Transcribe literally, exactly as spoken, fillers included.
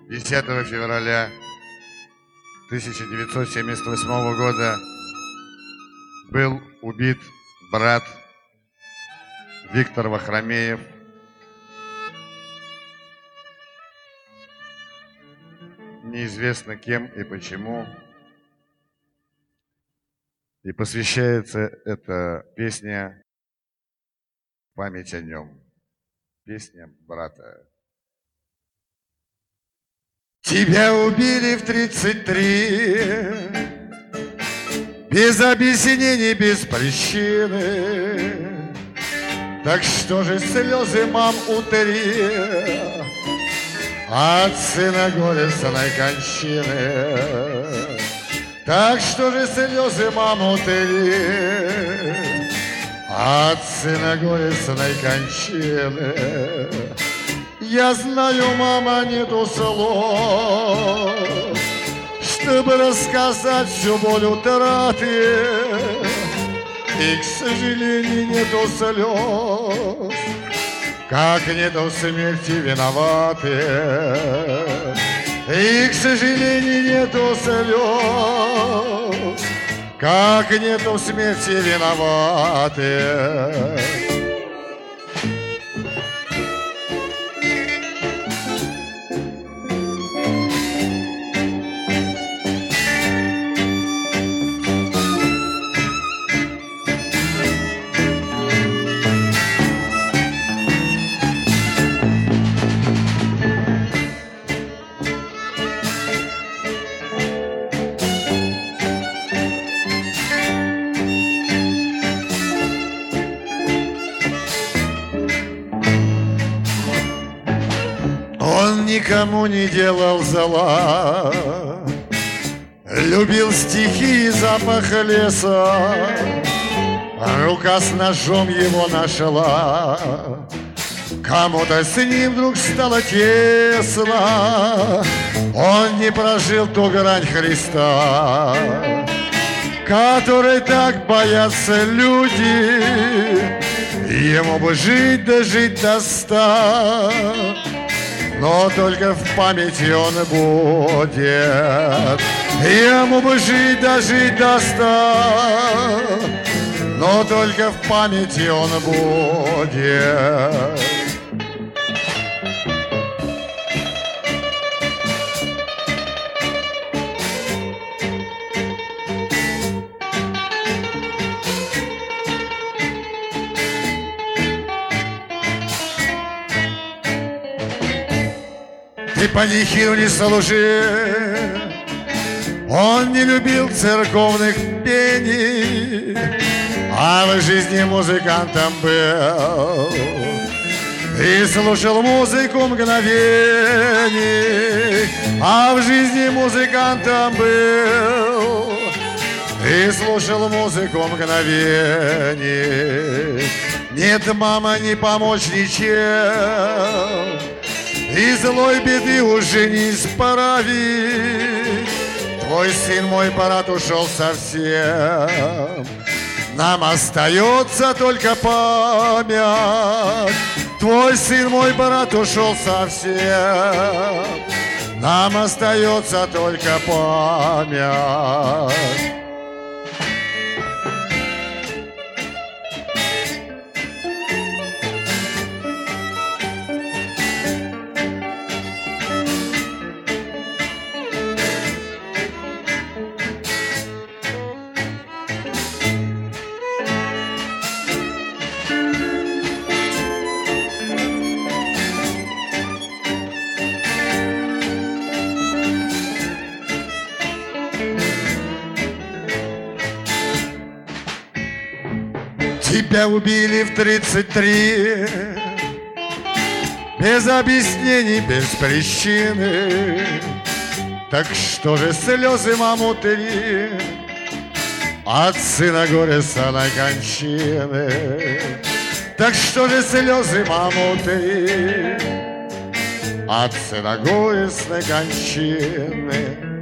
десятого февраля тысяча девятьсот семьдесят восьмого года был убит брат Виктор Вахромеев. Неизвестно кем и почему. И посвящается эта песня в память о нем. Песня брата. Тебя убили в тридцать три, без объяснений, без причины. Так что же слезы, мам, утри от сына горестной кончины? Так что же слезы, мам, утри от сына горестной кончины? Я знаю, мама, нету слов, чтобы рассказать всю боль утраты. И, к сожалению, нету слез, как нету в смерти виноваты. И, к сожалению, нету слез, как нету в смерти виноваты. Он никому не делал зла, любил стихи и запах леса. Рука с ножом его нашла, кому-то с ним вдруг стало тесно. Он не прожил ту грань Христа, которой так боятся люди. Ему бы жить да жить до ста, но только в памяти он будет. Ему бы жить да жить до ста, но только в памяти он будет. Ты панихиду не служи, он не любил церковных пений, а в жизни музыкантом был и слушал музыку мгновений. А в жизни музыкантом был и слушал музыку мгновений. Нет, мама, не помочь ничем, и злой беды уже не исправить. Твой сын, мой брат, ушел совсем, нам остается только память. Твой сын, мой брат, ушел совсем, нам остается только память. Тебя убили в тридцать три, без объяснений, без причины. Так что же слезы, мам, утри от сына горестной кончины? Так что же слезы, мам, утри от сына горестной кончины?